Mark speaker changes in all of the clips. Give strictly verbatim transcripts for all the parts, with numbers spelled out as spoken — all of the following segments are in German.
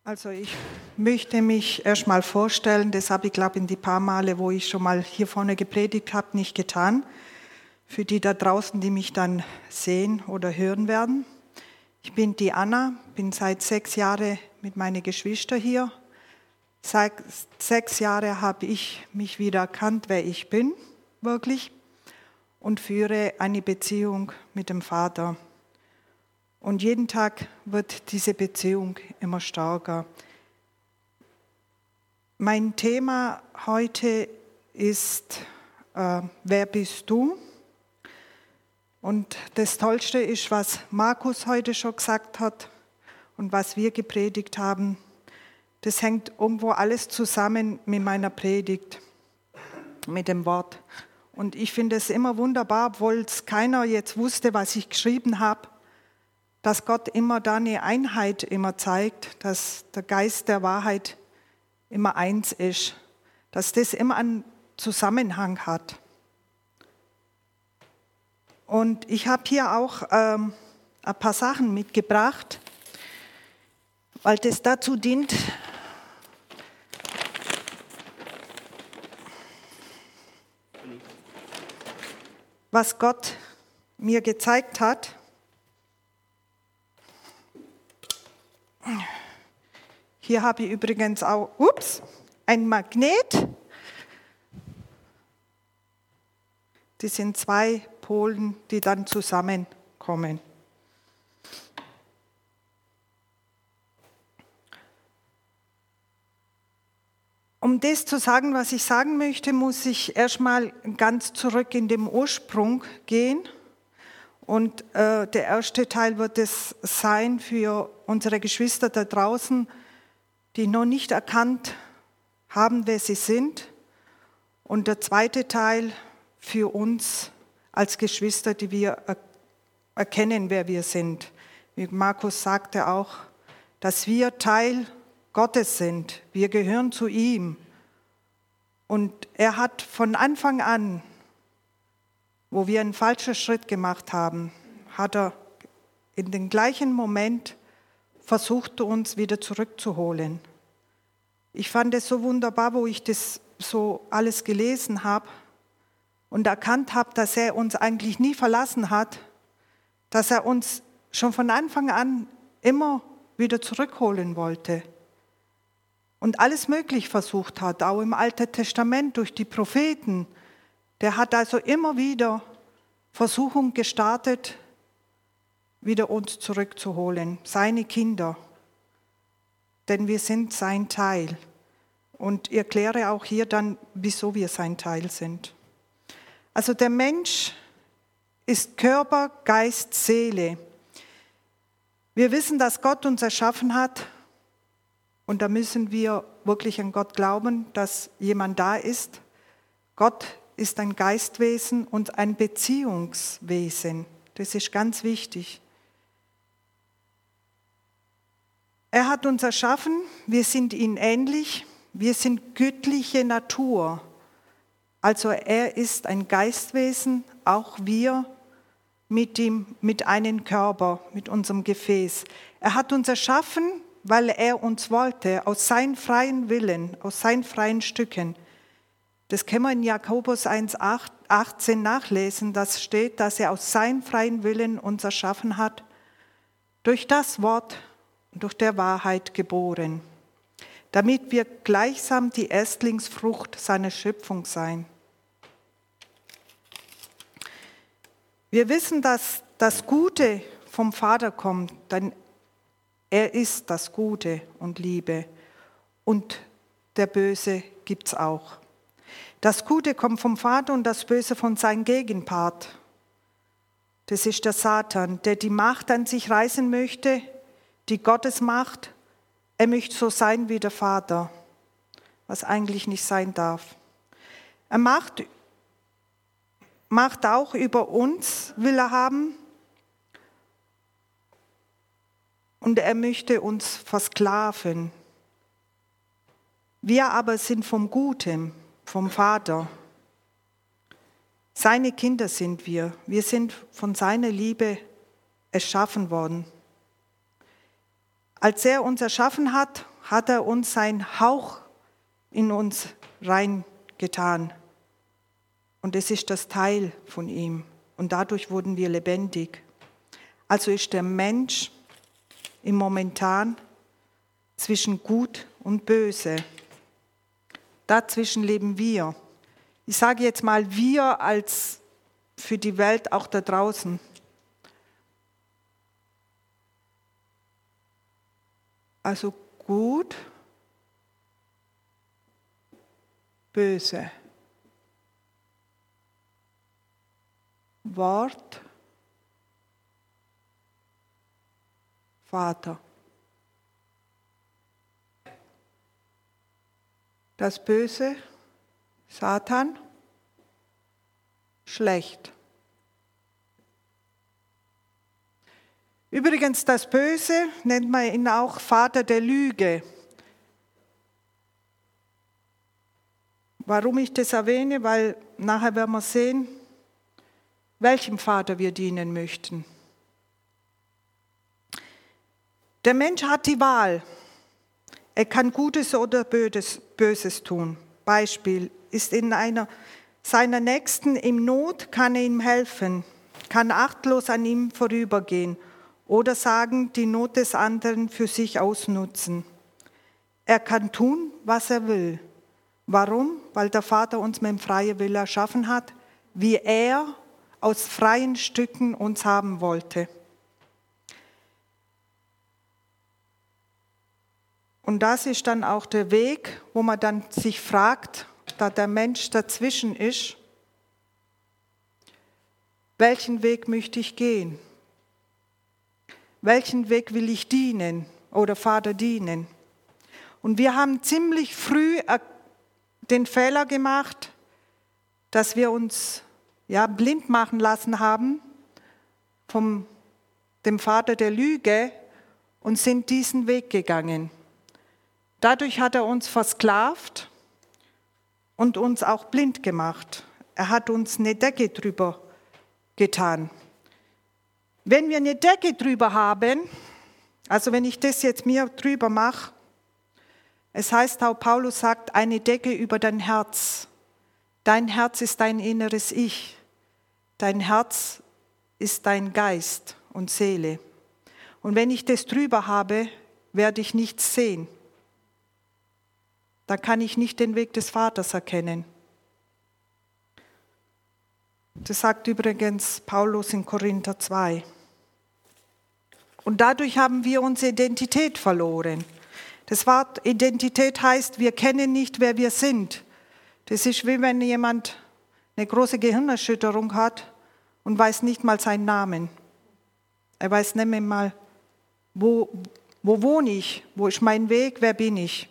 Speaker 1: Also ich möchte mich erstmal vorstellen, das habe ich, glaube ich, in die paar Male, wo ich schon mal hier vorne gepredigt habe, nicht getan. Für die da draußen, die mich dann sehen oder hören werden. Ich bin die Anna, bin seit sechs Jahren mit meinen Geschwistern hier. Seit sechs Jahren habe ich mich wieder erkannt, wer ich bin, wirklich, und führe eine Beziehung mit dem Vater. Und jeden Tag wird diese Beziehung immer stärker. Mein Thema heute ist, äh, wer bist du? Und das Tollste ist, was Markus heute schon gesagt hat und was wir gepredigt haben. Das hängt irgendwo alles zusammen mit meiner Predigt, mit dem Wort. Und ich finde es immer wunderbar, obwohl es keiner jetzt wusste, was ich geschrieben habe, dass Gott immer da eine Einheit immer zeigt, dass der Geist der Wahrheit immer eins ist, dass das immer einen Zusammenhang hat. Und ich habe hier auch ähm, ein paar Sachen mitgebracht, weil das dazu dient, was Gott mir gezeigt hat. Hier habe ich übrigens auch ups, ein Magnet. Das sind zwei Polen, die dann zusammenkommen. Um das zu sagen, was ich sagen möchte, muss ich erstmal ganz zurück in den Ursprung gehen. Und äh, der erste Teil wird es sein für unsere Geschwister da draußen, die noch nicht erkannt haben, wer sie sind. Und der zweite Teil für uns als Geschwister, die wir erkennen, wer wir sind. Wie Markus sagte auch, dass wir Teil Gottes sind. Wir gehören zu ihm. Und er hat von Anfang an, wo wir einen falschen Schritt gemacht haben, hat er in den gleichen Moment versucht, uns wieder zurückzuholen. Ich fand es so wunderbar, wo ich das so alles gelesen habe und erkannt habe, dass er uns eigentlich nie verlassen hat, dass er uns schon von Anfang an immer wieder zurückholen wollte und alles möglich versucht hat, auch im Alten Testament durch die Propheten. Der hat also immer wieder Versuchung gestartet, wieder uns zurückzuholen, seine Kinder, denn wir sind sein Teil. Und ich erkläre auch hier dann, wieso wir sein Teil sind. Also der Mensch ist Körper, Geist, Seele. Wir wissen, dass Gott uns erschaffen hat und da müssen wir wirklich an Gott glauben, dass jemand da ist. Gott ist ein Geistwesen und ein Beziehungswesen. Das ist ganz wichtig. Er hat uns erschaffen, wir sind ihm ähnlich, wir sind göttliche Natur. Also er ist ein Geistwesen, auch wir mit ihm, mit einem Körper, mit unserem Gefäß. Er hat uns erschaffen, weil er uns wollte, aus seinem freien Willen, aus seinen freien Stücken. Das können wir in Jakobus eins achtzehn nachlesen, das steht, dass er aus seinem freien Willen uns erschaffen hat, durch das Wort und durch der Wahrheit geboren, damit wir gleichsam die Erstlingsfrucht seiner Schöpfung sein. Wir wissen, dass das Gute vom Vater kommt, denn er ist das Gute und Liebe und der Böse gibt es auch. Das Gute kommt vom Vater und das Böse von seinem Gegenpart. Das ist der Satan, der die Macht an sich reißen möchte, die Gottes Macht. Er möchte so sein wie der Vater, was eigentlich nicht sein darf. Er macht, macht auch über uns, will er haben. Und er möchte uns versklaven. Wir aber sind vom Guten, vom Vater. Seine Kinder sind wir. Wir sind von seiner Liebe erschaffen worden. Als er uns erschaffen hat, hat er uns seinen Hauch in uns reingetan. Und es ist das Teil von ihm. Und dadurch wurden wir lebendig. Also ist der Mensch im Momentan zwischen Gut und Böse. Dazwischen leben wir. Ich sage jetzt mal wir als für die Welt auch da draußen. Also gut, böse. Wort, Vater. Das Böse, Satan, schlecht. Übrigens, das Böse nennt man ihn auch Vater der Lüge. Warum ich das erwähne? Weil nachher werden wir sehen, welchem Vater wir dienen möchten. Der Mensch hat die Wahl. Er kann Gutes oder Böses, Böses tun. Beispiel, ist in einer seiner Nächsten im Not, kann er ihm helfen, kann achtlos an ihm vorübergehen oder sagen, die Not des anderen für sich ausnutzen. Er kann tun, was er will. Warum? Weil der Vater uns mit dem freien Willen erschaffen hat, wie er aus freien Stücken uns haben wollte. Und das ist dann auch der Weg, wo man dann sich fragt, da der Mensch dazwischen ist, welchen Weg möchte ich gehen? Welchen Weg will ich dienen oder Vater dienen? Und wir haben ziemlich früh den Fehler gemacht, dass wir uns ja, blind machen lassen haben vom dem Vater der Lüge und sind diesen Weg gegangen. Dadurch hat er uns versklavt und uns auch blind gemacht. Er hat uns eine Decke drüber getan. Wenn wir eine Decke drüber haben, also wenn ich das jetzt mir drüber mache, es heißt auch, Paulus sagt, eine Decke über dein Herz. Dein Herz ist dein inneres Ich. Dein Herz ist dein Geist und Seele. Und wenn ich das drüber habe, werde ich nichts sehen. Da kann ich nicht den Weg des Vaters erkennen. Das sagt übrigens Paulus in Korinther zwei. Und dadurch haben wir unsere Identität verloren. Das Wort Identität heißt, wir kennen nicht, wer wir sind. Das ist wie wenn jemand eine große Gehirnerschütterung hat und weiß nicht mal seinen Namen. Er weiß nicht mehr mal, wo, wo wohne ich, wo ist mein Weg, wer bin ich.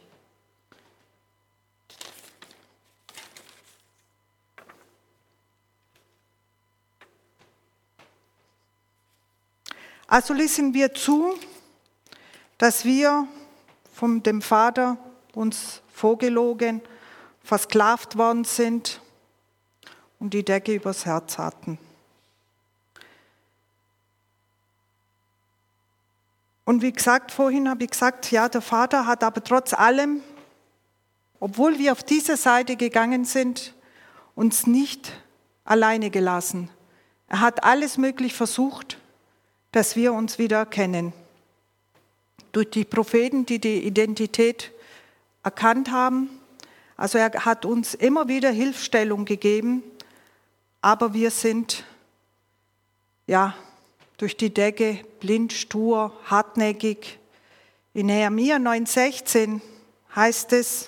Speaker 1: Also lassen wir zu, dass wir von dem Vater uns vorgelogen, versklavt worden sind und die Decke übers Herz hatten. Und wie gesagt, vorhin habe ich gesagt, ja, der Vater hat aber trotz allem, obwohl wir auf diese Seite gegangen sind, uns nicht alleine gelassen. Er hat alles möglich versucht, dass wir uns wieder erkennen. Durch die Propheten, die die Identität erkannt haben. Also er hat uns immer wieder Hilfestellung gegeben, aber wir sind ja durch die Decke blind, stur, hartnäckig. In Nehemia neun sechzehn heißt es,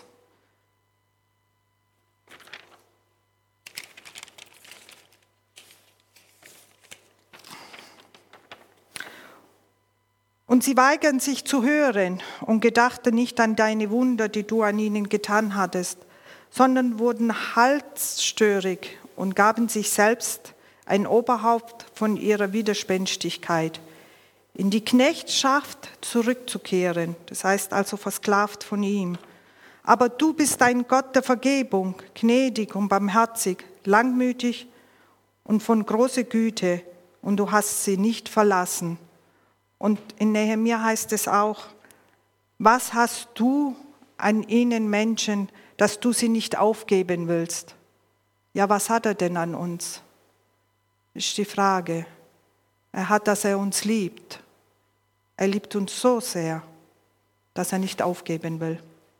Speaker 1: und sie weigern sich zu hören und gedachten nicht an deine Wunder, die du an ihnen getan hattest, sondern wurden halsstörig und gaben sich selbst ein Oberhaupt von ihrer Widerspenstigkeit, in die Knechtschaft zurückzukehren, das heißt also versklavt von ihm. Aber du bist ein Gott der Vergebung, gnädig und barmherzig, langmütig und von großer Güte, und du hast sie nicht verlassen. Und in Nehemia heißt es auch, Was hast du an ihnen Menschen, dass du sie nicht aufgeben willst? Ja, was hat er denn an uns? Ist die Frage. Er hat, dass er uns liebt. Er liebt uns so sehr, dass er nicht aufgeben will.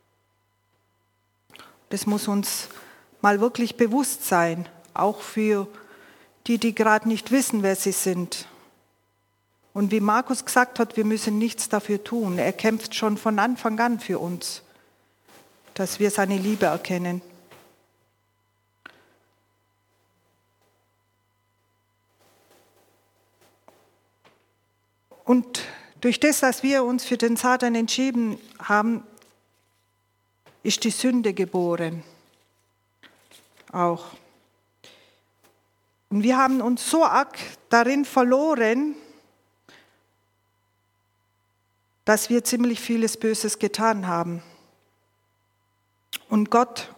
Speaker 1: Das muss uns mal wirklich bewusst sein, auch für die, die gerade nicht wissen, wer sie sind. Und wie Markus gesagt hat, wir müssen nichts dafür tun. Er kämpft schon von Anfang an für uns, dass wir seine Liebe erkennen. Und durch das, dass wir uns für den Satan entschieden haben, ist die Sünde geboren. Auch. Und wir haben uns so arg darin verloren, dass wir ziemlich vieles Böses getan haben. Und Gott,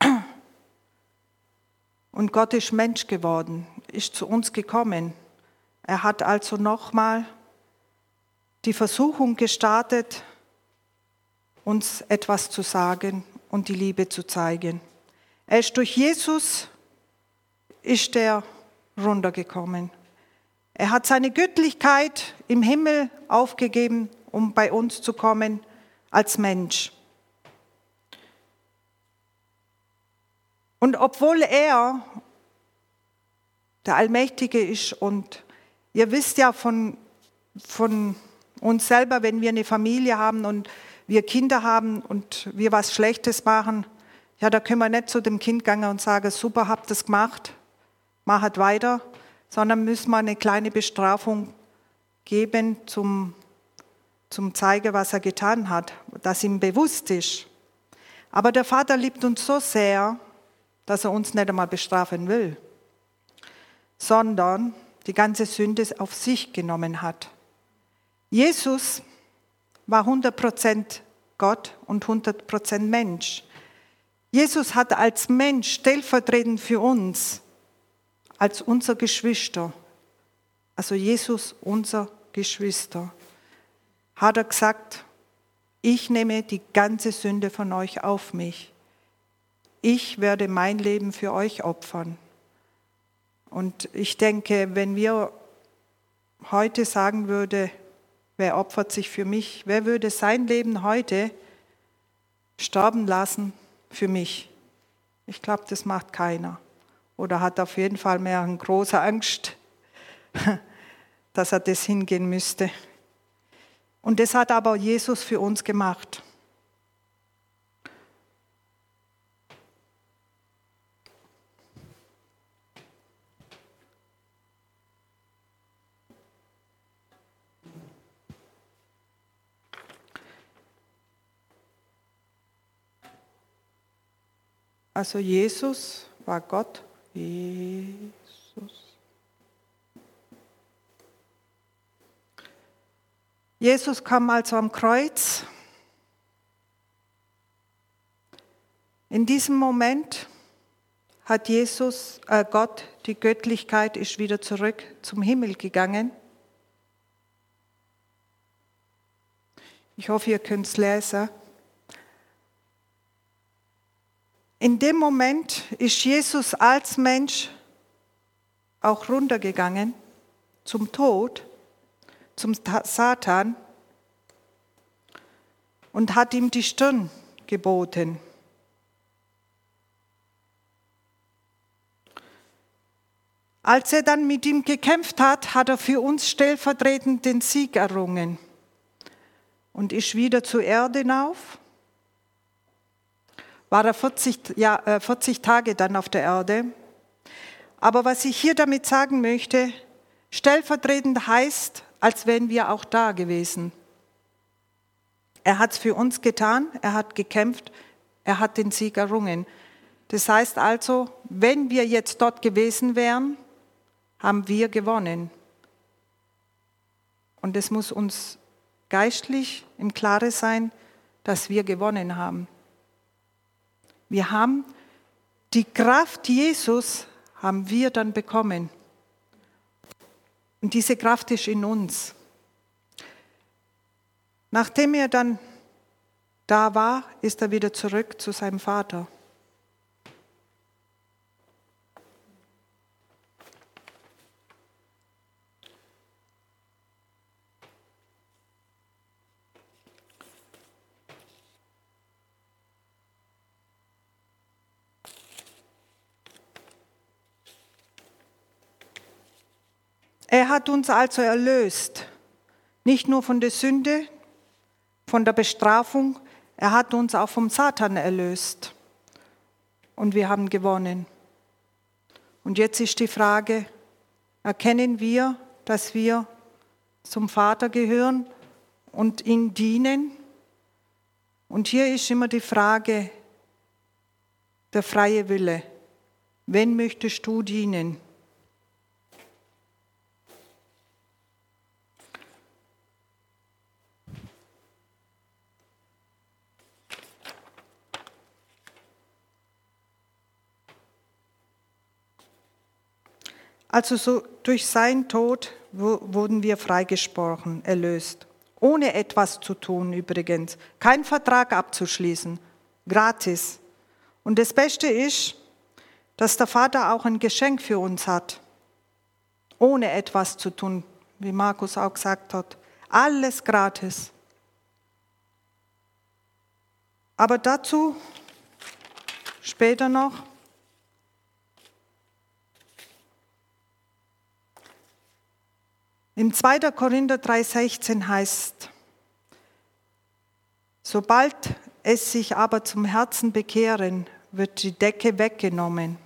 Speaker 1: und Gott ist Mensch geworden, ist zu uns gekommen. Er hat also nochmal die Versuchung gestartet, uns etwas zu sagen und die Liebe zu zeigen. Er ist durch Jesus, ist er runtergekommen. Er hat seine Göttlichkeit im Himmel aufgegeben, um bei uns zu kommen als Mensch. Und obwohl er der Allmächtige ist, und ihr wisst ja von, von uns selber, wenn wir eine Familie haben und wir Kinder haben und wir was Schlechtes machen, ja, da können wir nicht zu dem Kind gehen und sagen, super, habt es gemacht, machet weiter, sondern müssen wir eine kleine Bestrafung geben zum, zum Zeigen, was er getan hat, dass ihm bewusst ist. Aber der Vater liebt uns so sehr, dass er uns nicht einmal bestrafen will, sondern die ganze Sünde auf sich genommen hat. Jesus war hundert Prozent Gott und hundert Prozent Mensch. Jesus hat als Mensch stellvertretend für uns, als unser Geschwister, also Jesus, unser Geschwister, hat er gesagt, ich nehme die ganze Sünde von euch auf mich. Ich werde mein Leben für euch opfern. Und ich denke, wenn wir heute sagen würden, wer opfert sich für mich, wer würde sein Leben heute sterben lassen für mich? Ich glaube, das macht keiner. Oder hat auf jeden Fall mehr eine große Angst, dass er das hingehen müsste. Und das hat aber Jesus für uns gemacht. Also Jesus war Gott. Jesus. Jesus kam also am Kreuz. In diesem Moment hat Jesus, äh Gott, die Göttlichkeit ist wieder zurück zum Himmel gegangen. Ich hoffe, ihr könnt es lesen. In dem Moment ist Jesus als Mensch auch runtergegangen zum Tod, zum Satan und hat ihm die Stirn geboten. Als er dann mit ihm gekämpft hat, hat er für uns stellvertretend den Sieg errungen und ist wieder zur Erde hinauf. War er vierzig, ja, vierzig Tage dann auf der Erde. Aber was ich hier damit sagen möchte, stellvertretend heißt, als wären wir auch da gewesen. Er hat es für uns getan, er hat gekämpft, er hat den Sieg errungen. Das heißt also, wenn wir jetzt dort gewesen wären, haben wir gewonnen. Und es muss uns geistlich im Klaren sein, dass wir gewonnen haben. Wir haben die Kraft Jesus, haben wir dann bekommen. Und diese Kraft ist in uns. Nachdem er dann da war, ist er wieder zurück zu seinem Vater. Er hat uns also erlöst, nicht nur von der Sünde, von der Bestrafung, er hat uns auch vom Satan erlöst. Und wir haben gewonnen. Und jetzt ist die Frage, erkennen wir, dass wir zum Vater gehören und ihm dienen? Und hier ist immer die Frage, der freie Wille. Wen möchtest du dienen? Also so durch seinen Tod wurden wir freigesprochen, erlöst. Ohne etwas zu tun übrigens. Kein Vertrag abzuschließen. Gratis. Und das Beste ist, dass der Vater auch ein Geschenk für uns hat. Ohne etwas zu tun, wie Markus auch gesagt hat. Alles gratis. Aber dazu später noch. Im zweiten Korinther drei sechzehn heißt, sobald es sich aber zum Herzen bekehren, wird die Decke weggenommen.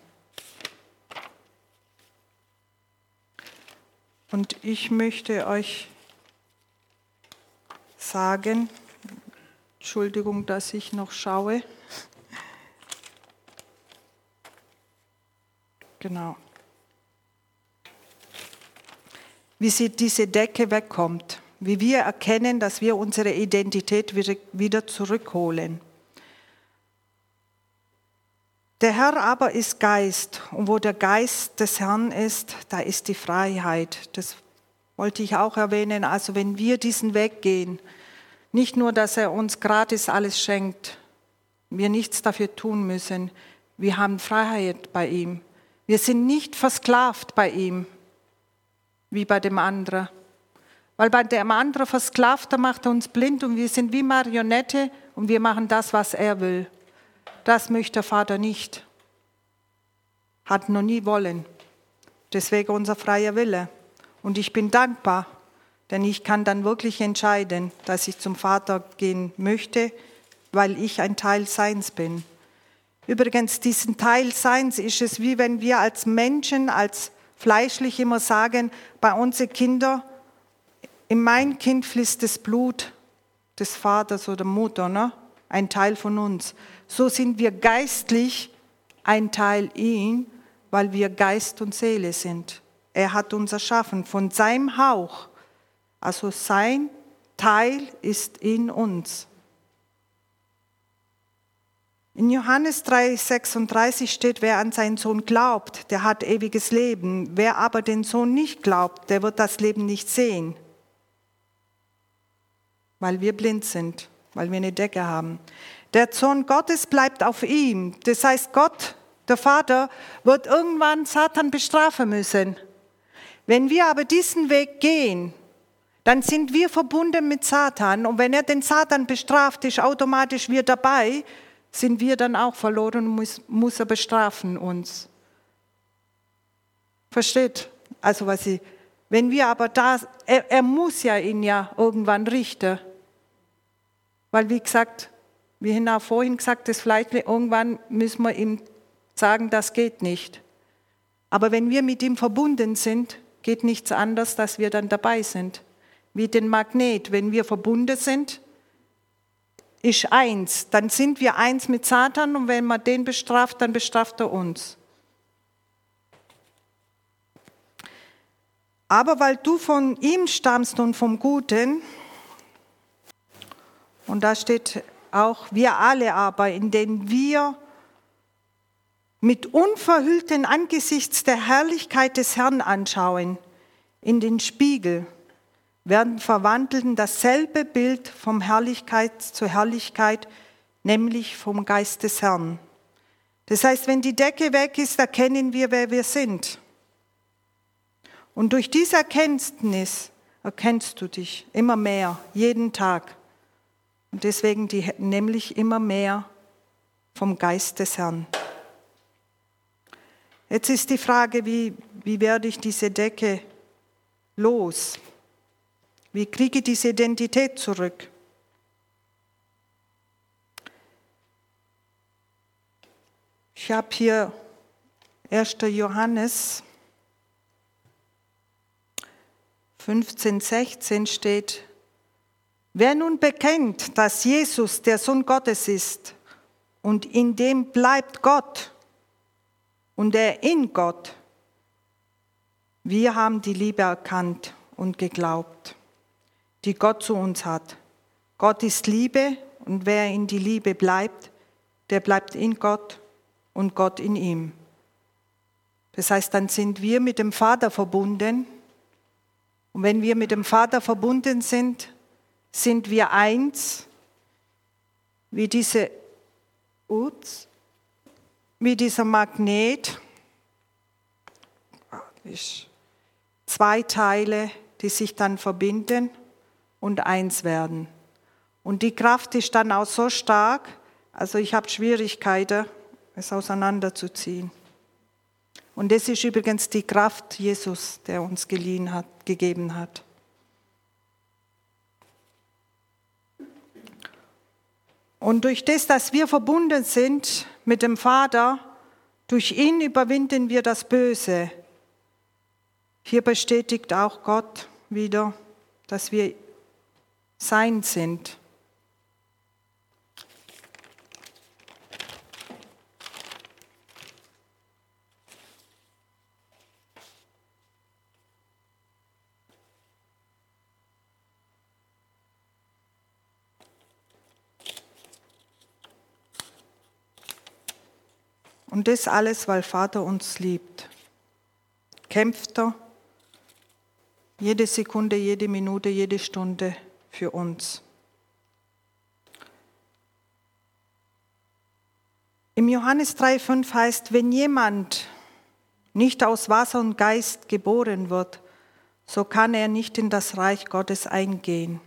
Speaker 1: Und ich möchte euch sagen, Entschuldigung, dass ich noch schaue. Genau. Wie sie diese Decke wegkommt, wie wir erkennen, dass wir unsere Identität wieder zurückholen. Der Herr aber ist Geist, und wo der Geist des Herrn ist, da ist die Freiheit. Das wollte ich auch erwähnen. Also wenn wir diesen Weg gehen, nicht nur, dass er uns gratis alles schenkt, wir nichts dafür tun müssen, wir haben Freiheit bei ihm. Wir sind nicht versklavt bei ihm, wie bei dem anderen. Weil bei dem anderen versklavt, da macht er uns blind und wir sind wie Marionette und wir machen das, was er will. Das möchte der Vater nicht. Hat noch nie wollen. Deswegen unser freier Wille. Und ich bin dankbar, denn ich kann dann wirklich entscheiden, dass ich zum Vater gehen möchte, weil ich ein Teil Seins bin. Übrigens, diesen Teil Seins ist es, wie wenn wir als Menschen, als fleischlich immer sagen, bei unseren Kindern, in mein Kind fließt das Blut des Vaters oder Mutter, ne? Ein Teil von uns. So sind wir geistlich ein Teil ihn, weil wir Geist und Seele sind. Er hat uns erschaffen von seinem Hauch. Also sein Teil ist in uns. In Johannes drei sechsunddreißig steht, wer an seinen Sohn glaubt, der hat ewiges Leben. Wer aber den Sohn nicht glaubt, der wird das Leben nicht sehen. Weil wir blind sind, weil wir eine Decke haben. Der Sohn Gottes bleibt auf ihm. Das heißt, Gott, der Vater, wird irgendwann Satan bestrafen müssen. Wenn wir aber diesen Weg gehen, dann sind wir verbunden mit Satan. Und wenn er den Satan bestraft, ist automatisch wir dabei, sind wir dann auch verloren und muss, muss er bestrafen uns. Versteht? Also was ich, wenn wir aber da, er, er muss ja ihn ja irgendwann richten. Weil wie gesagt, wie ich auch vorhin gesagt habe, das Fleisch, irgendwann müssen wir ihm sagen, das geht nicht. Aber wenn wir mit ihm verbunden sind, geht nichts anderes, dass wir dann dabei sind. Wie den Magnet, wenn wir verbunden sind, ist eins, dann sind wir eins mit Satan und wenn man den bestraft, dann bestraft er uns. Aber weil du von ihm stammst und vom Guten, und da steht auch, wir alle aber, in denen wir mit unverhüllten Angesichts der Herrlichkeit des Herrn anschauen, in den Spiegel, werden verwandelt in dasselbe Bild von Herrlichkeit zu Herrlichkeit, nämlich vom Geist des Herrn. Das heißt, wenn die Decke weg ist, erkennen wir, wer wir sind. Und durch diese Erkenntnis erkennst du dich immer mehr, jeden Tag. Und deswegen die, nämlich immer mehr vom Geist des Herrn. Jetzt ist die Frage, wie, wie werde ich diese Decke los? Wie kriege ich diese Identität zurück? Ich habe hier erster Johannes fünfzehn, sechzehn steht, wer nun bekennt, dass Jesus der Sohn Gottes ist und in dem bleibt Gott und er in Gott, wir haben die Liebe erkannt und geglaubt, die Gott zu uns hat. Gott ist Liebe und wer in die Liebe bleibt, der bleibt in Gott und Gott in ihm. Das heißt, dann sind wir mit dem Vater verbunden. Und wenn wir mit dem Vater verbunden sind, sind wir eins, wie diese, ups, wie dieser Magnet, zwei Teile, die sich dann verbinden und eins werden. Und die Kraft ist dann auch so stark, also ich habe Schwierigkeiten, es auseinanderzuziehen. Und das ist übrigens die Kraft Jesus, der uns geliehen hat, gegeben hat. Und durch das, dass wir verbunden sind mit dem Vater, durch ihn überwinden wir das Böse. Hier bestätigt auch Gott wieder, dass wir sein sind. Und das alles, weil Vater uns liebt. Kämpft er jede Sekunde, jede Minute, jede Stunde für uns. Im Johannes drei fünf heißt, wenn jemand nicht aus Wasser und Geist geboren wird, so kann er nicht in das Reich Gottes eingehen.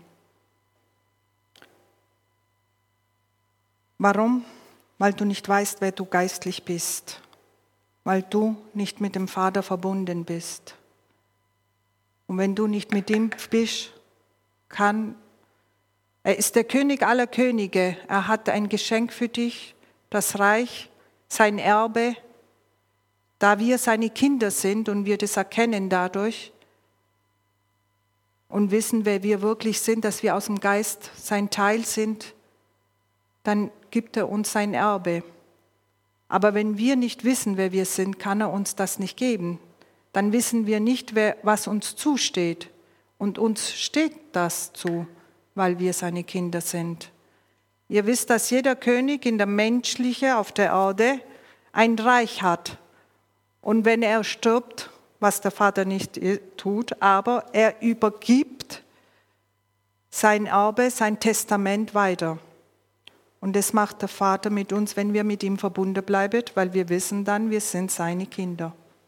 Speaker 1: Warum? Weil du nicht weißt, wer du geistlich bist, weil du nicht mit dem Vater verbunden bist. Und wenn du nicht mit ihm bist, kann, er ist der König aller Könige, er hat ein Geschenk für dich, das Reich, sein Erbe, da wir seine Kinder sind und wir das erkennen dadurch und wissen, wer wir wirklich sind, dass wir aus dem Geist sein Teil sind, dann gibt er uns sein Erbe. Aber wenn wir nicht wissen, wer wir sind, kann er uns das nicht geben. Dann wissen wir nicht, wer, was uns zusteht. Und uns steht das zu, weil wir seine Kinder sind. Ihr wisst, dass jeder König in der Menschliche auf der Erde ein Reich hat. Und wenn er stirbt, was der Vater nicht tut, aber er übergibt sein Erbe, sein Testament weiter. Und das macht der Vater mit uns, wenn wir mit ihm verbunden bleiben, weil wir wissen dann, wir sind seine Kinder.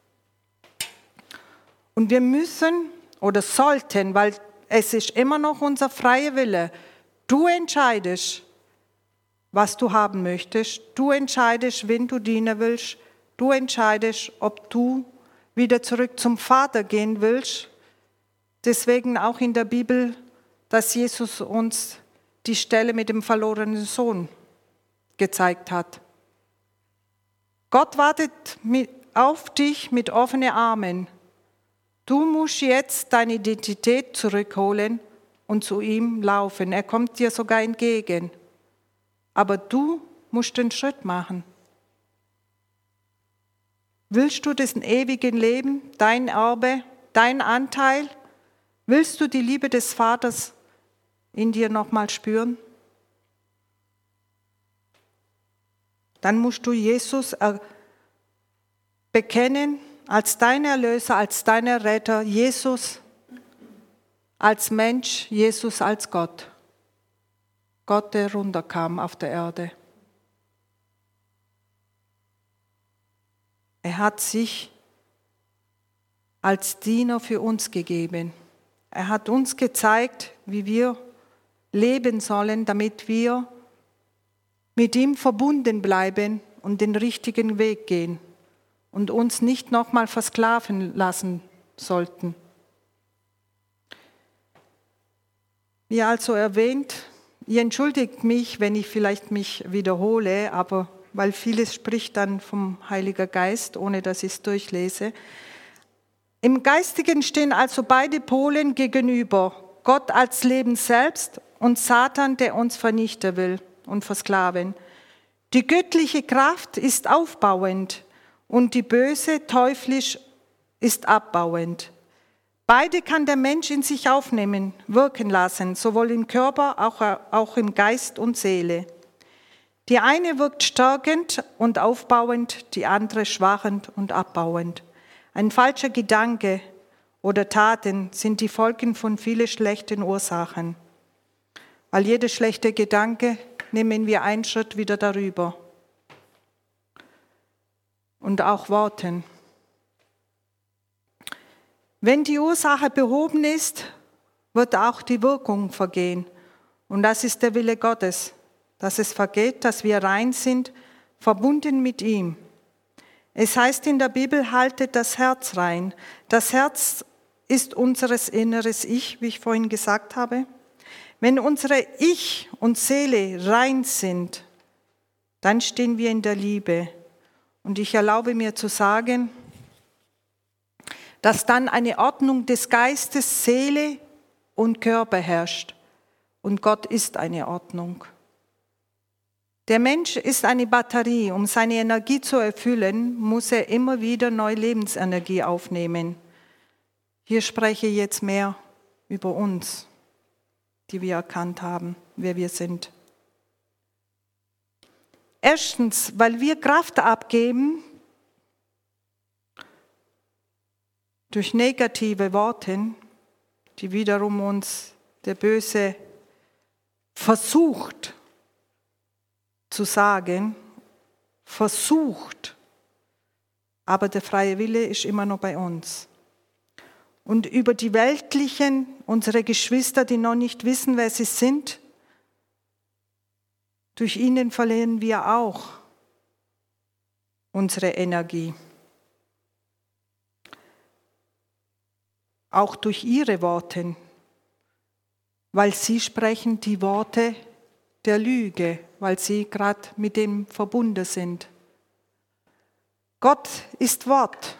Speaker 1: Und wir müssen oder sollten, weil es ist immer noch unser freier Wille, du entscheidest, was du haben möchtest, du entscheidest, wen du dienen willst, du entscheidest, ob du wieder zurück zum Vater gehen willst. Deswegen auch in der Bibel, dass Jesus uns die Stelle mit dem verlorenen Sohn gezeigt hat. Gott wartet auf dich mit offenen Armen. Du musst jetzt deine Identität zurückholen und zu ihm laufen. Er kommt dir sogar entgegen. Aber du musst den Schritt machen. Willst du das ewige Leben, dein Erbe, dein Anteil? Willst du die Liebe des Vaters in dir nochmal spüren? Dann musst du Jesus bekennen als dein Erlöser, als dein Retter. Jesus, als Mensch, Jesus als Gott. Gott, der runterkam auf der Erde. Er hat sich als Diener für uns gegeben. Er hat uns gezeigt, wie wir leben sollen, damit wir mit ihm verbunden bleiben und den richtigen Weg gehen und uns nicht nochmal versklaven lassen sollten. Wie also erwähnt, ihr entschuldigt mich, wenn ich vielleicht mich wiederhole, aber weil vieles spricht dann vom Heiligen Geist, ohne dass ich es durchlese. Im Geistigen stehen also beide Polen gegenüber, Gott als Leben selbst und Satan, der uns vernichten will und versklaven. Die göttliche Kraft ist aufbauend und die böse, teuflisch, ist abbauend. Beide kann der Mensch in sich aufnehmen, wirken lassen, sowohl im Körper, auch, auch im Geist und Seele. Die eine wirkt stärkend und aufbauend, die andere schwachend und abbauend. Ein falscher Gedanke oder Taten sind die Folgen von vielen schlechten Ursachen. Weil jeder schlechte Gedanke nehmen wir einen Schritt wieder darüber. Und auch Worten. Wenn die Ursache behoben ist, wird auch die Wirkung vergehen. Und das ist der Wille Gottes, dass es vergeht, dass wir rein sind, verbunden mit ihm. Es heißt in der Bibel, haltet das Herz rein. Das Herz ist unseres inneres Ich, wie ich vorhin gesagt habe. Wenn unsere Ich und Seele rein sind, dann stehen wir in der Liebe. Und ich erlaube mir zu sagen, dass dann eine Ordnung des Geistes, Seele und Körper herrscht. Und Gott ist eine Ordnung. Der Mensch ist eine Batterie. Um seine Energie zu erfüllen, muss er immer wieder neue Lebensenergie aufnehmen. Hier spreche ich jetzt mehr über uns, die wir erkannt haben, wer wir sind. Erstens, weil wir Kraft abgeben durch negative Worte, die wiederum uns der Böse versucht zu sagen, versucht, aber der freie Wille ist immer noch bei uns. Und über die Weltlichen, unsere Geschwister, die noch nicht wissen, wer sie sind, durch ihnen verlieren wir auch unsere Energie. Auch durch ihre Worte, weil sie sprechen die Worte der Lüge, weil sie gerade mit dem verbunden sind. Gott ist Wort.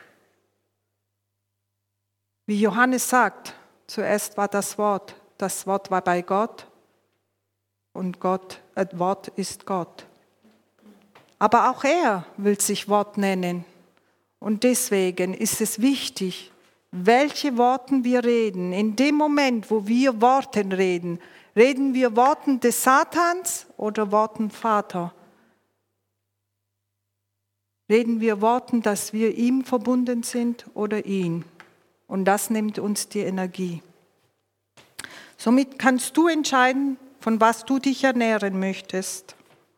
Speaker 1: Wie Johannes sagt, zuerst war das Wort, das Wort war bei Gott und Gott, das Wort ist Gott. Aber auch er will sich Wort nennen. Und deswegen ist es wichtig, welche Worte wir reden. In dem Moment, wo wir Worten reden, reden wir Worten des Satans oder Worten Vater? Reden wir Worten, dass wir ihm verbunden sind oder ihn? Und das nimmt uns die Energie. Somit kannst du entscheiden, von was du dich ernähren möchtest.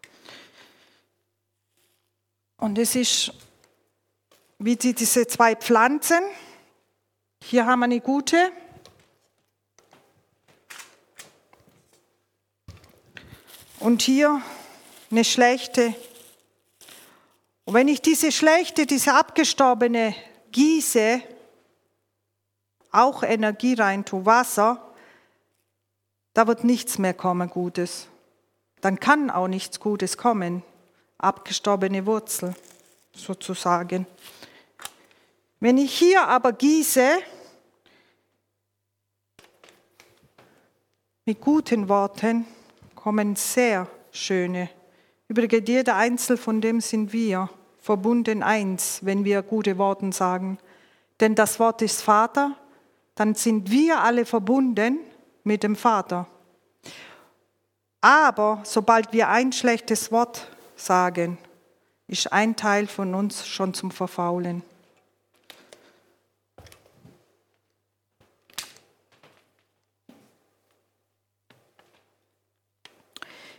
Speaker 1: Und es ist wie die, diese zwei Pflanzen. Hier haben wir eine gute. Und hier eine schlechte. Und wenn ich diese schlechte, diese abgestorbene gieße, auch Energie rein tue, Wasser, da wird nichts mehr kommen Gutes. Dann kann auch nichts Gutes kommen. Abgestorbene Wurzel, sozusagen. Wenn ich hier aber gieße, mit guten Worten, kommen sehr schöne. Übrigens, jeder Einzel von dem sind wir, verbunden eins, wenn wir gute Worte sagen. Denn das Wort ist Vater, dann sind wir alle verbunden mit dem Vater. Aber sobald wir ein schlechtes Wort sagen, ist ein Teil von uns schon zum Verfaulen.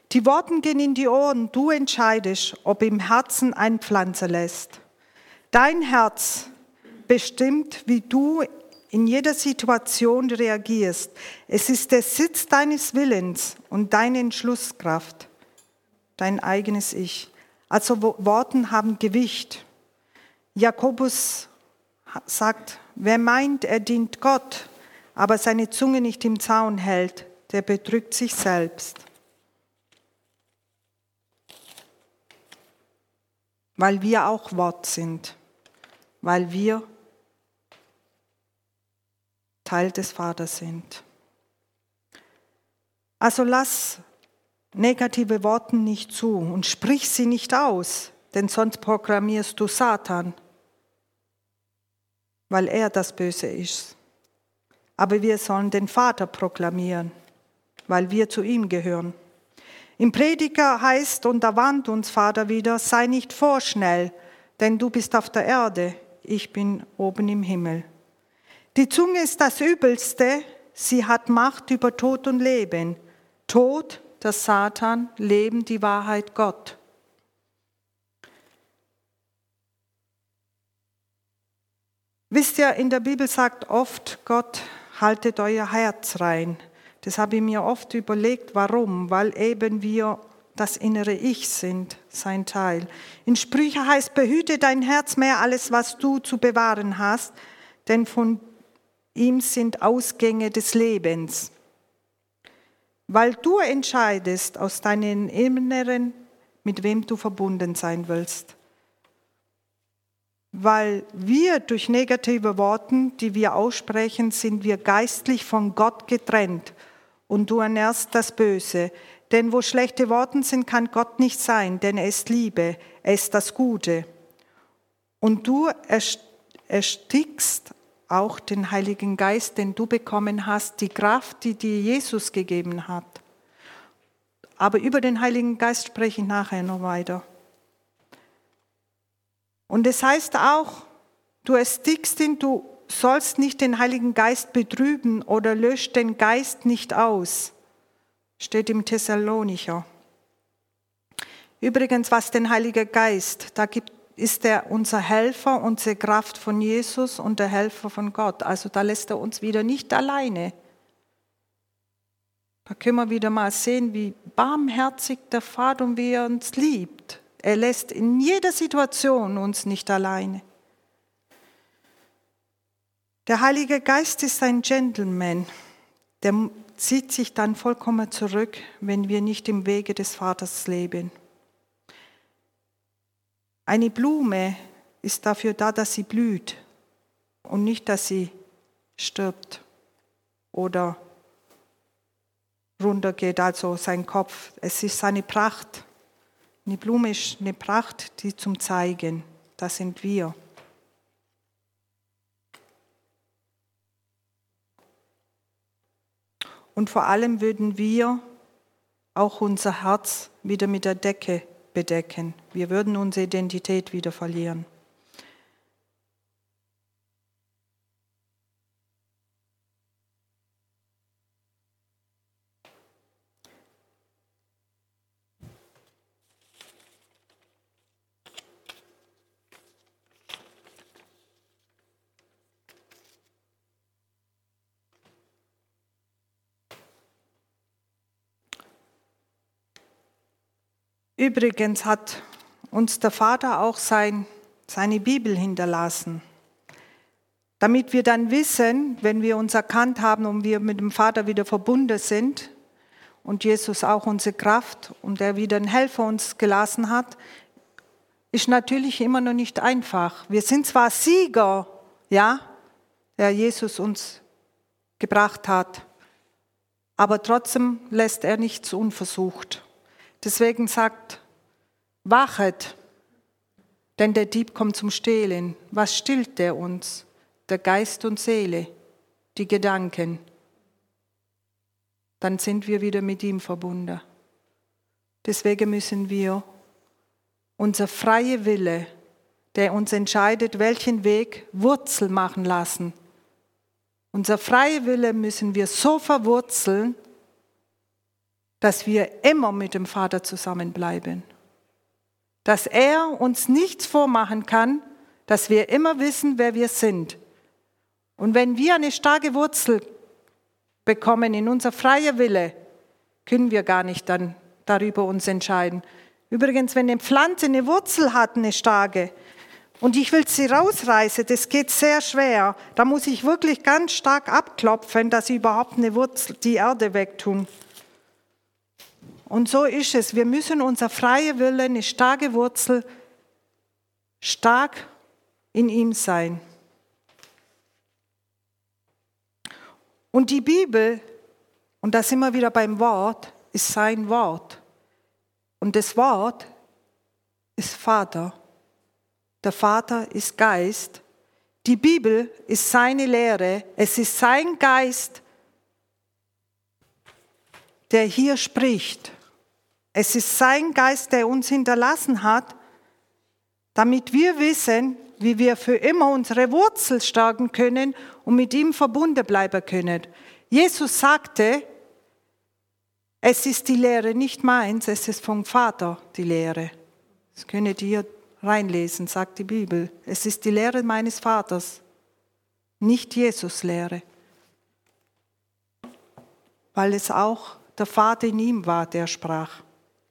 Speaker 1: Die Worte gehen in die Ohren, du entscheidest, ob im Herzen einpflanzen lässt. Dein Herz bestimmt, wie du in jeder Situation reagierst. Es ist der Sitz deines Willens und deine Entschlusskraft, dein eigenes Ich. Also Worte haben Gewicht. Jakobus sagt, wer meint, er dient Gott, aber seine Zunge nicht im Zaun hält, der betrügt sich selbst. Weil wir auch Wort sind, weil wir Teil des Vaters sind. Also lass negative Worte nicht zu und sprich sie nicht aus, denn sonst proklamierst du Satan, weil er das Böse ist. Aber wir sollen den Vater proklamieren, weil wir zu ihm gehören. Im Prediger heißt, und da warnt uns Vater wieder, sei nicht vorschnell, denn du bist auf der Erde, ich bin oben im Himmel. Die Zunge ist das Übelste, sie hat Macht über Tod und Leben. Tod, der Satan, Leben, die Wahrheit, Gott. Wisst ihr, in der Bibel sagt oft Gott, haltet euer Herz rein. Das habe ich mir oft überlegt, warum? Weil eben wir das innere Ich sind, sein Teil. In Sprüche heißt, behüte dein Herz mehr alles, was du zu bewahren hast, denn von ihm sind Ausgänge des Lebens. Weil du entscheidest aus deinem Inneren, mit wem du verbunden sein willst. Weil wir durch negative Worte, die wir aussprechen, sind wir geistlich von Gott getrennt und du ernährst das Böse. Denn wo schlechte Worte sind, kann Gott nicht sein, denn er ist Liebe, er ist das Gute. Und du erstickst auch den Heiligen Geist, den du bekommen hast, die Kraft, die dir Jesus gegeben hat. Aber über den Heiligen Geist spreche ich nachher noch weiter. Und es heißt auch, du erstickst ihn, du sollst nicht den Heiligen Geist betrüben oder löscht den Geist nicht aus. Steht im Thessalonicher. Übrigens, was den Heiligen Geist, da gibt ist er unser Helfer, unsere Kraft von Jesus und der Helfer von Gott. Also da lässt er uns wieder nicht alleine. Da können wir wieder mal sehen, wie barmherzig der Vater und wie er uns liebt. Er lässt in jeder Situation uns nicht alleine. Der Heilige Geist ist ein Gentleman. Der zieht sich dann vollkommen zurück, wenn wir nicht im Wege des Vaters leben. Eine Blume ist dafür da, dass sie blüht und nicht, dass sie stirbt oder runtergeht, also sein Kopf. Es ist seine Pracht. Eine Blume ist eine Pracht, die zum Zeigen, das sind wir. Und vor allem würden wir auch unser Herz wieder mit der Decke bedecken. Wir würden unsere Identität wieder verlieren. Übrigens hat uns der Vater auch sein, seine Bibel hinterlassen, damit wir dann wissen, wenn wir uns erkannt haben und wir mit dem Vater wieder verbunden sind und Jesus auch unsere Kraft und er wieder einen Helfer uns gelassen hat, ist natürlich immer noch nicht einfach. Wir sind zwar Sieger, ja, der Jesus uns gebracht hat, aber trotzdem lässt er nichts unversucht. Deswegen sagt, wachet, denn der Dieb kommt zum Stehlen. Was stillt der uns? Der Geist und Seele, die Gedanken. Dann sind wir wieder mit ihm verbunden. Deswegen müssen wir unser freier Wille, der uns entscheidet, welchen Weg, Wurzel machen lassen. Unser freier Wille müssen wir so verwurzeln, dass wir immer mit dem Vater zusammenbleiben. Dass er uns nichts vormachen kann, dass wir immer wissen, wer wir sind. Und wenn wir eine starke Wurzel bekommen in unser freier Wille, können wir gar nicht dann darüber uns entscheiden. Übrigens, wenn eine Pflanze eine Wurzel hat, eine starke, und ich will sie rausreißen, das geht sehr schwer. Da muss ich wirklich ganz stark abklopfen, dass sie überhaupt eine Wurzel, die Erde wegtun. Und so ist es. Wir müssen unser freier Wille, eine starke Wurzel, stark in ihm sein. Und die Bibel, und da sind wir wieder beim Wort, ist sein Wort. Und das Wort ist Vater. Der Vater ist Geist. Die Bibel ist seine Lehre. Es ist sein Geist, der hier spricht. Es ist sein Geist, der uns hinterlassen hat, damit wir wissen, wie wir für immer unsere Wurzel stärken können und mit ihm verbunden bleiben können. Jesus sagte, es ist die Lehre nicht meins, es ist vom Vater die Lehre. Das könnt ihr reinlesen, sagt die Bibel. Es ist die Lehre meines Vaters, nicht Jesus' Lehre. Weil es auch der Vater in ihm war, der sprach.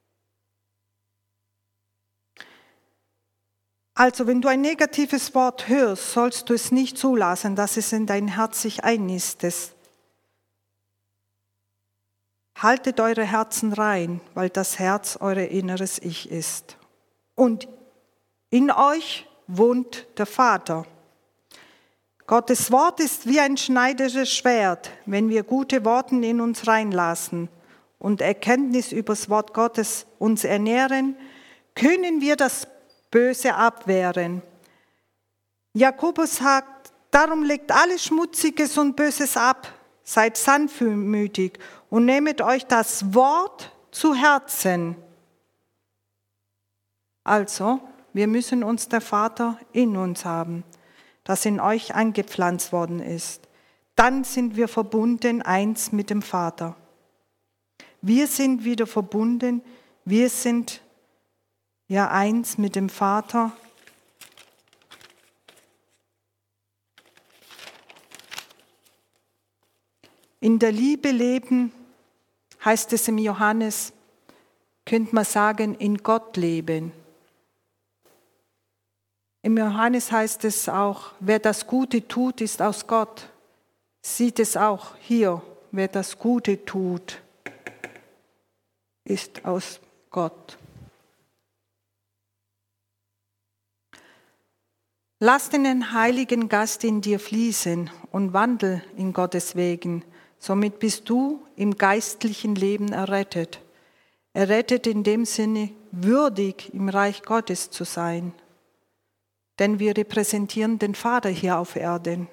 Speaker 1: Also, wenn du ein negatives Wort hörst, sollst du es nicht zulassen, dass es in dein Herz sich einnistet. Haltet eure Herzen rein, weil das Herz euer inneres Ich ist. Und in euch wohnt der Vater. Gottes Wort ist wie ein schneidendes Schwert, wenn wir gute Worte in uns reinlassen und Erkenntnis über das Wort Gottes uns ernähren, können wir das Böse abwehren. Jakobus sagt, darum legt alles Schmutziges und Böses ab, seid sanftmütig und nehmet euch das Wort zu Herzen. Also, wir müssen uns der Vater in uns haben, das in euch eingepflanzt worden ist. Dann sind wir verbunden, eins mit dem Vater. Wir sind wieder verbunden, wir sind ja eins mit dem Vater. In der Liebe leben, heißt es im Johannes, könnte man sagen, in Gott leben. Im Johannes heißt es auch, wer das Gute tut, ist aus Gott. Sieht es auch hier, wer das Gute tut, ist aus Gott. Lass den Heiligen Geist in dir fließen und wandel in Gottes Wegen. Somit bist du im geistlichen Leben errettet. Errettet in dem Sinne, würdig im Reich Gottes zu sein. Denn wir repräsentieren den Vater hier auf Erden.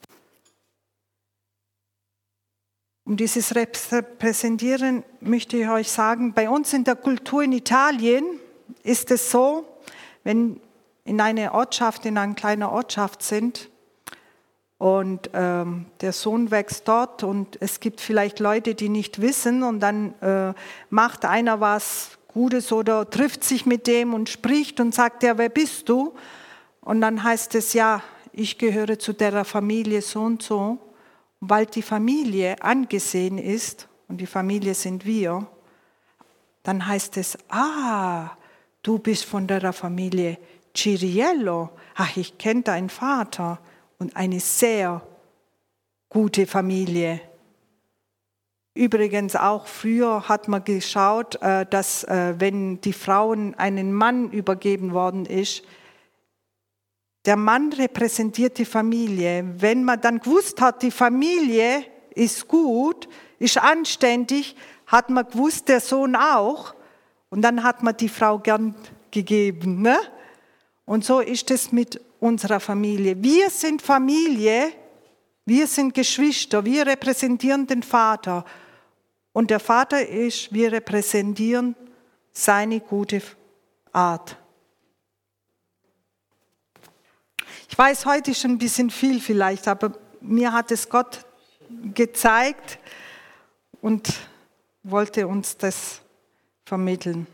Speaker 1: Um dieses Repräsentieren möchte ich euch sagen, bei uns in der Kultur in Italien ist es so, wenn in einer Ortschaft, in einer kleinen Ortschaft sind und ähm, der Sohn wächst dort und es gibt vielleicht Leute, die nicht wissen und dann äh, macht einer was Gutes oder trifft sich mit dem und spricht und sagt, ja, wer bist du? Und dann heißt es, ja, ich gehöre zu der Familie so und so. Und weil die Familie angesehen ist, und die Familie sind wir, dann heißt es, ah, du bist von der Familie Ciriello. Ach, ich kenne deinen Vater. Und eine sehr gute Familie. Übrigens auch früher hat man geschaut, dass wenn die Frauen einen Mann übergeben worden ist, der Mann repräsentiert die Familie. Wenn man dann gewusst hat, die Familie ist gut, ist anständig, hat man gewusst, der Sohn auch. Und dann hat man die Frau gern gegeben. Ne? Und so ist es mit unserer Familie. Wir sind Familie, wir sind Geschwister, wir repräsentieren den Vater. Und der Vater ist, wir repräsentieren seine gute Art. Ich weiß, heute ist ein bisschen viel vielleicht, aber mir hat es Gott gezeigt und wollte uns das vermitteln.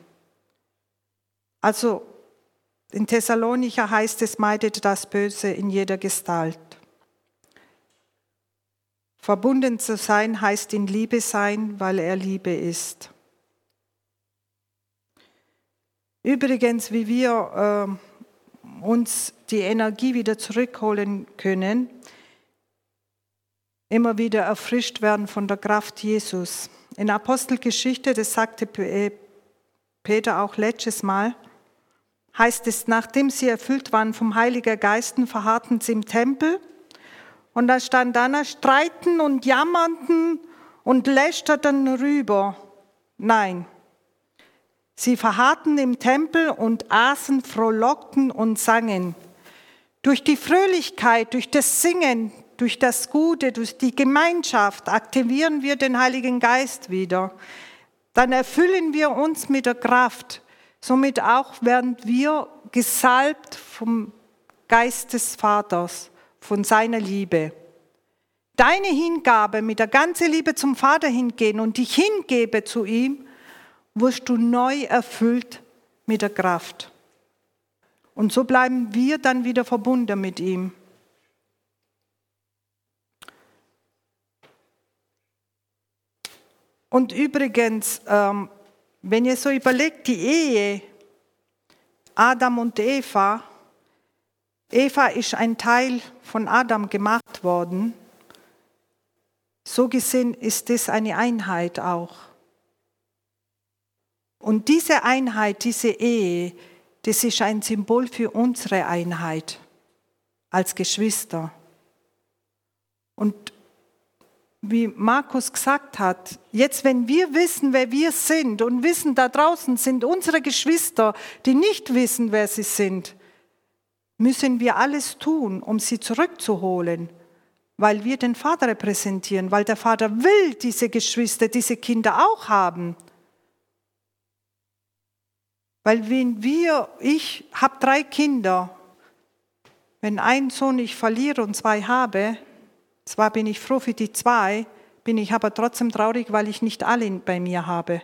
Speaker 1: Also in Thessalonicher heißt es, meidet das Böse in jeder Gestalt. Verbunden zu sein heißt in Liebe sein, weil er Liebe ist. Übrigens, wie wir äh, uns die Energie wieder zurückholen können, immer wieder erfrischt werden von der Kraft Jesus. In Apostelgeschichte, das sagte Peter auch letztes Mal, heißt es, nachdem sie erfüllt waren vom Heiligen Geist, verharrten sie im Tempel. Und da stand dann, streiten und jammerten und lästerten rüber. Nein, sie verharrten im Tempel und aßen, frohlockten und sangen. Durch die Fröhlichkeit, durch das Singen, durch das Gute, durch die Gemeinschaft aktivieren wir den Heiligen Geist wieder. Dann erfüllen wir uns mit der Kraft. Somit auch werden wir gesalbt vom Geist des Vaters, von seiner Liebe. Deine Hingabe, mit der ganzen Liebe zum Vater hingehen und dich hingebe zu ihm, wirst du neu erfüllt mit der Kraft. Und so bleiben wir dann wieder verbunden mit ihm. Und übrigens, ähm, wenn ihr so überlegt, die Ehe, Adam und Eva, Eva ist ein Teil von Adam gemacht worden. So gesehen ist das eine Einheit auch. Und diese Einheit, diese Ehe, das ist ein Symbol für unsere Einheit als Geschwister. Und wie Markus gesagt hat, jetzt wenn wir wissen, wer wir sind und wissen, da draußen sind unsere Geschwister, die nicht wissen, wer sie sind, müssen wir alles tun, um sie zurückzuholen, weil wir den Vater repräsentieren, weil der Vater will diese Geschwister, diese Kinder auch haben. Weil wenn wir, ich habe drei Kinder, wenn einen Sohn ich verliere und zwei habe, zwar bin ich froh für die zwei, bin ich aber trotzdem traurig, weil ich nicht alle bei mir habe.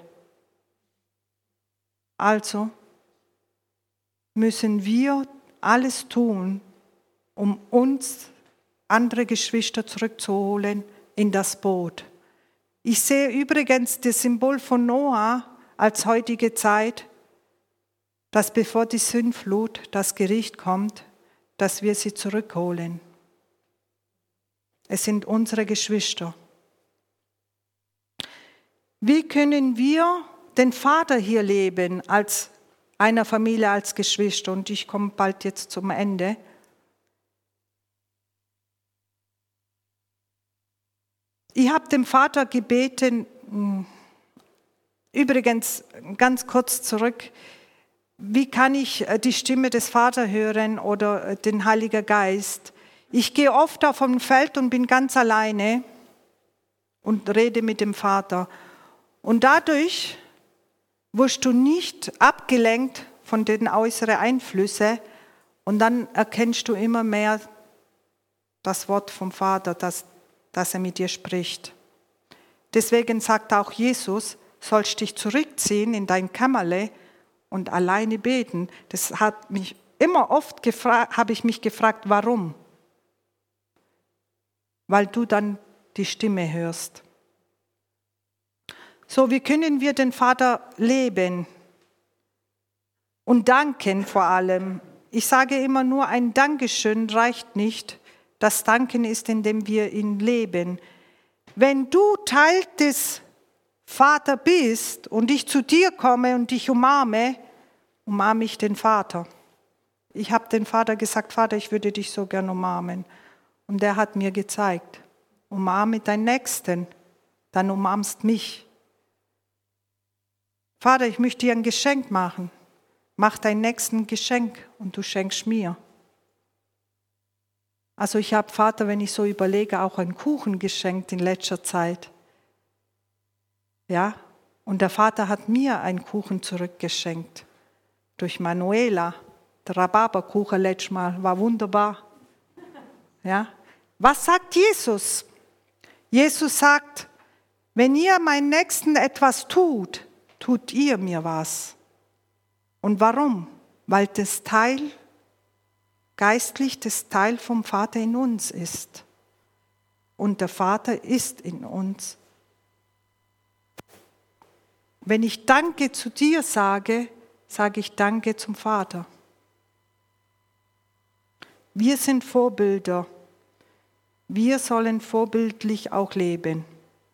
Speaker 1: Also müssen wir alles tun, um uns andere Geschwister zurückzuholen in das Boot. Ich sehe übrigens das Symbol von Noah als heutige Zeit, dass bevor die Sündflut, das Gericht kommt, dass wir sie zurückholen. Es sind unsere Geschwister. Wie können wir den Vater hier leben als einer Familie, als Geschwister? Und ich komme bald jetzt zum Ende. Ich habe dem Vater gebeten, übrigens ganz kurz zurück, wie kann ich die Stimme des Vaters hören oder den Heiligen Geist? Ich gehe oft auf ein Feld und bin ganz alleine und rede mit dem Vater. Und dadurch wirst du nicht abgelenkt von den äußeren Einflüssen und dann erkennst du immer mehr das Wort vom Vater, das, das er mit dir spricht. Deswegen sagt auch Jesus, sollst dich zurückziehen in dein Kämmerle und alleine beten. Das hat mich immer oft gefragt, habe ich mich gefragt, warum? Weil du dann die Stimme hörst. So, wie können wir den Vater leben und danken vor allem? Ich sage immer nur, ein Dankeschön reicht nicht. Das Danken ist, indem wir ihn leben. Wenn du Teil des Vaters bist und ich zu dir komme und dich umarme, umarme ich den Vater. Ich habe dem Vater gesagt, Vater, ich würde dich so gern umarmen. Und er hat mir gezeigt, umarme deinen Nächsten, dann umarmst mich. Vater, ich möchte dir ein Geschenk machen. Mach deinen Nächsten ein Geschenk und du schenkst mir. Also ich habe Vater, wenn ich so überlege, auch einen Kuchen geschenkt in letzter Zeit. Ja, und der Vater hat mir einen Kuchen zurückgeschenkt. Durch Manuela. Der Rhabarberkuchen letztes Mal war wunderbar. Ja. Was sagt Jesus? Jesus sagt, wenn ihr meinen Nächsten etwas tut, tut ihr mir was. Und warum? Weil das Teil, geistlich das Teil vom Vater in uns ist. Und der Vater ist in uns. Wenn ich Danke zu dir sage, sage ich Danke zum Vater. Wir sind Vorbilder. Wir sollen vorbildlich auch leben.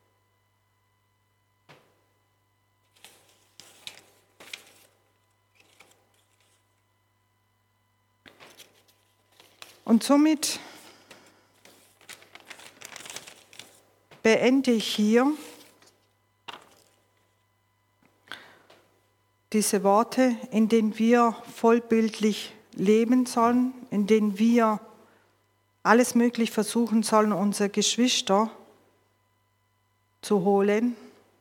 Speaker 1: Und somit beende ich hier diese Worte, in denen wir vollbildlich leben sollen, in denen wir alles möglich versuchen sollen, unsere Geschwister zu holen.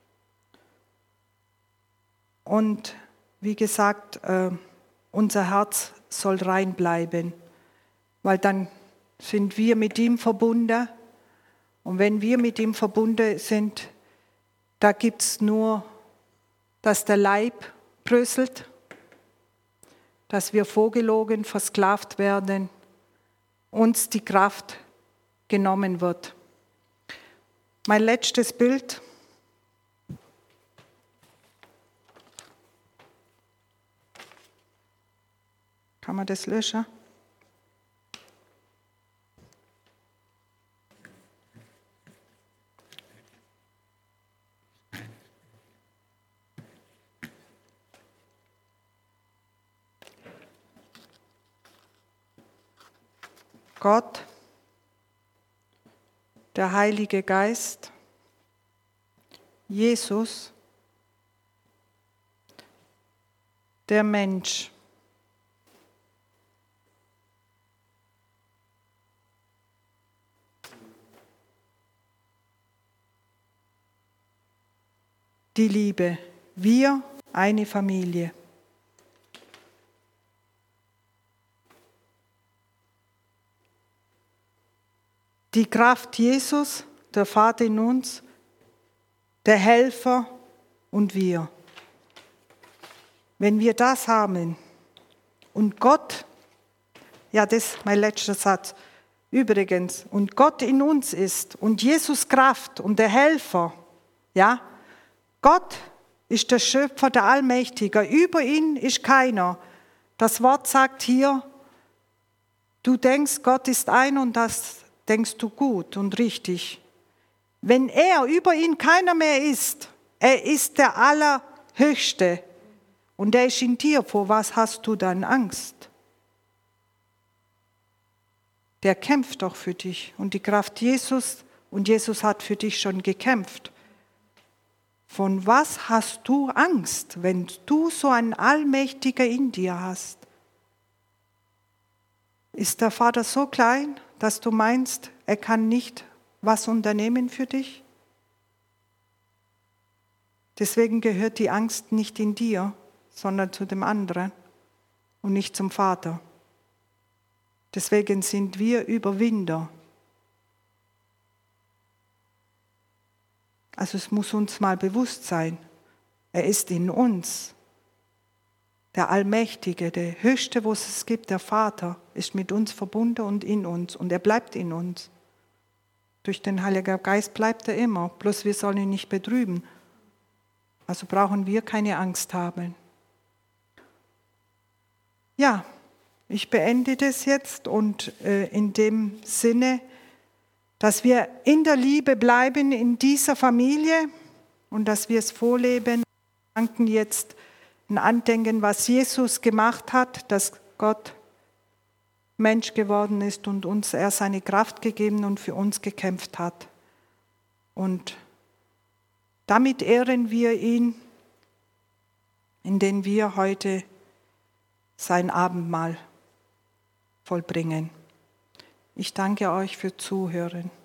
Speaker 1: Und wie gesagt, äh, unser Herz soll rein bleiben, weil dann sind wir mit ihm verbunden. Und wenn wir mit ihm verbunden sind, da gibt es nur, dass der Leib bröselt, dass wir vorgelogen, versklavt werden, uns die Kraft genommen wird. Mein letztes Bild. Kann man das löschen? Gott, der Heilige Geist, Jesus, der Mensch. Die Liebe, wir eine Familie. Die Kraft Jesus, der Vater in uns, der Helfer und wir. Wenn wir das haben und Gott, ja, das ist mein letzter Satz, übrigens, und Gott in uns ist und Jesus Kraft und der Helfer, ja, Gott ist der Schöpfer, der Allmächtige, über ihn ist keiner. Das Wort sagt hier, du denkst, Gott ist ein und das denkst du gut und richtig. Wenn er, über ihn keiner mehr ist, er ist der Allerhöchste und er ist in dir, vor was hast du dann Angst? Der kämpft doch für dich und die Kraft Jesus und Jesus hat für dich schon gekämpft. Von was hast du Angst, wenn du so einen Allmächtiger in dir hast? Ist der Vater so klein, dass du meinst, er kann nicht was unternehmen für dich? Deswegen gehört die Angst nicht in dir, sondern zu dem anderen und nicht zum Vater. Deswegen sind wir Überwinder. Also es muss uns mal bewusst sein, er ist in uns. Der Allmächtige, der Höchste, wo es gibt, der Vater, ist mit uns verbunden und in uns. Und er bleibt in uns. Durch den Heiligen Geist bleibt er immer. Bloß wir sollen ihn nicht betrüben. Also brauchen wir keine Angst haben. Ja, ich beende das jetzt und äh, in dem Sinne, dass wir in der Liebe bleiben in dieser Familie und dass wir es vorleben. Wir danken jetzt ein Andenken, was Jesus gemacht hat, dass Gott Mensch geworden ist und uns er seine Kraft gegeben und für uns gekämpft hat. Und damit ehren wir ihn, indem wir heute sein Abendmahl vollbringen. Ich danke euch für Zuhören.